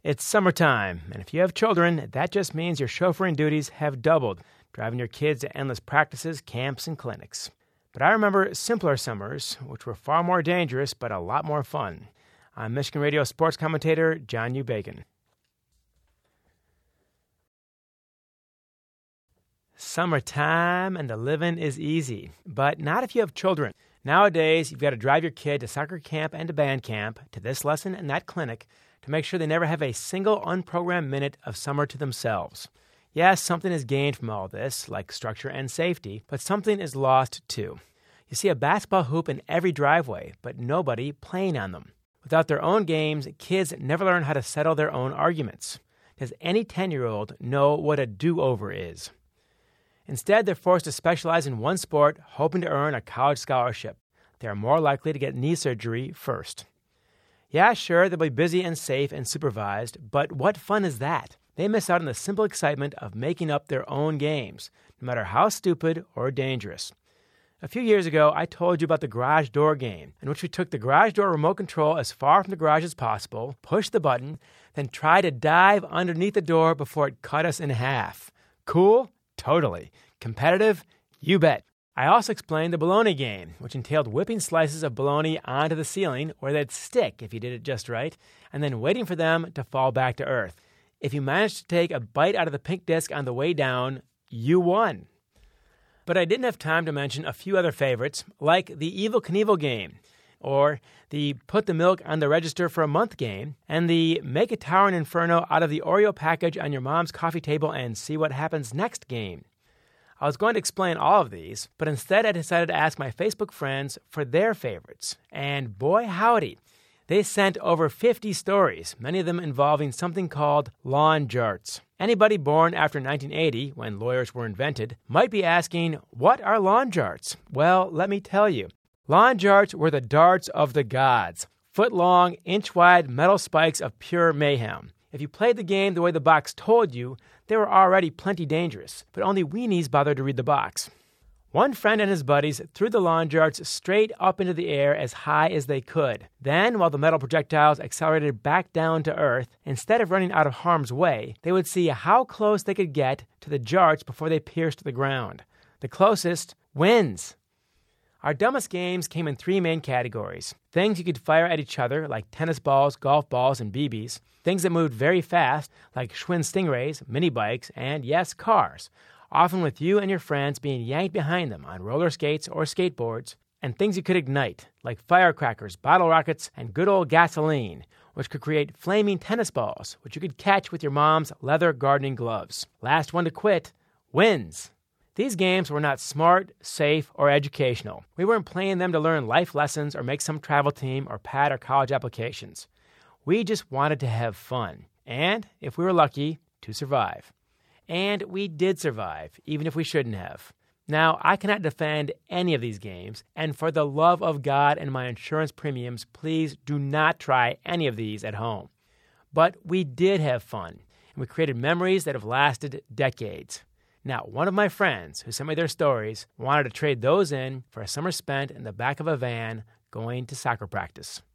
It's summertime, and if you have children, that just means your chauffeuring duties have doubled, driving your kids to endless practices, camps, and clinics. But I remember simpler summers, which were far more dangerous but a lot more fun. I'm Michigan Radio sports commentator John U. Bacon. Summertime and the living is easy, but not if you have children. Nowadays, you've got to drive your kid to soccer camp and to band camp, to this lesson and that clinic, to make sure they never have a single unprogrammed minute of summer to themselves. Yes, something is gained from all this, like structure and safety, but something is lost too. You see a basketball hoop in every driveway, but nobody playing on them. Without their own games, kids never learn how to settle their own arguments. Does any 10-year-old know what a do-over is? Instead, they're forced to specialize in one sport, hoping to earn a college scholarship. They are more likely to get knee surgery first. Yeah, sure, they'll be busy and safe and supervised, but what fun is that? They miss out on the simple excitement of making up their own games, no matter how stupid or dangerous. A few years ago, I told you about the garage door game, in which we took the garage door remote control as far from the garage as possible, pushed the button, then tried to dive underneath the door before it cut us in half. Cool? Totally. Competitive? You bet. I also explained the bologna game, which entailed whipping slices of bologna onto the ceiling, where they'd stick if you did it just right, and then waiting for them to fall back to earth. If you managed to take a bite out of the pink disc on the way down, you won. But I didn't have time to mention a few other favorites, like the Evel Knievel game, or the Put the Milk on the Register for a Month game, and the Make a Towering Inferno out of the Oreo package on your mom's coffee table and see what happens next game. I was going to explain all of these, but instead I decided to ask my Facebook friends for their favorites. And boy howdy, they sent over 50 stories, many of them involving something called lawn jarts. Anybody born after 1980, when lawyers were invented, might be asking, what are lawn jarts? Well, let me tell you. Lawn jarts were the darts of the gods, foot-long, inch-wide metal spikes of pure mayhem. If you played the game the way the box told you, they were already plenty dangerous, but only weenies bothered to read the box. One friend and his buddies threw the lawn jarts straight up into the air as high as they could. Then, while the metal projectiles accelerated back down to earth, instead of running out of harm's way, they would see how close they could get to the jarts before they pierced the ground. The closest wins. Our dumbest games came in three main categories. Things you could fire at each other, like tennis balls, golf balls, and BBs. Things that moved very fast, like Schwinn Stingrays, mini bikes, and yes, cars, often with you and your friends being yanked behind them on roller skates or skateboards. And things you could ignite, like firecrackers, bottle rockets, and good old gasoline, which could create flaming tennis balls, which you could catch with your mom's leather gardening gloves. Last one to quit wins. These games were not smart, safe, or educational. We weren't playing them to learn life lessons or make some travel team or pad our college applications. We just wanted to have fun, and, if we were lucky, to survive. And we did survive, even if we shouldn't have. Now, I cannot defend any of these games, and for the love of God and my insurance premiums, please do not try any of these at home. But we did have fun, and we created memories that have lasted decades. Now, one of my friends who sent me their stories wanted to trade those in for a summer spent in the back of a van going to soccer practice.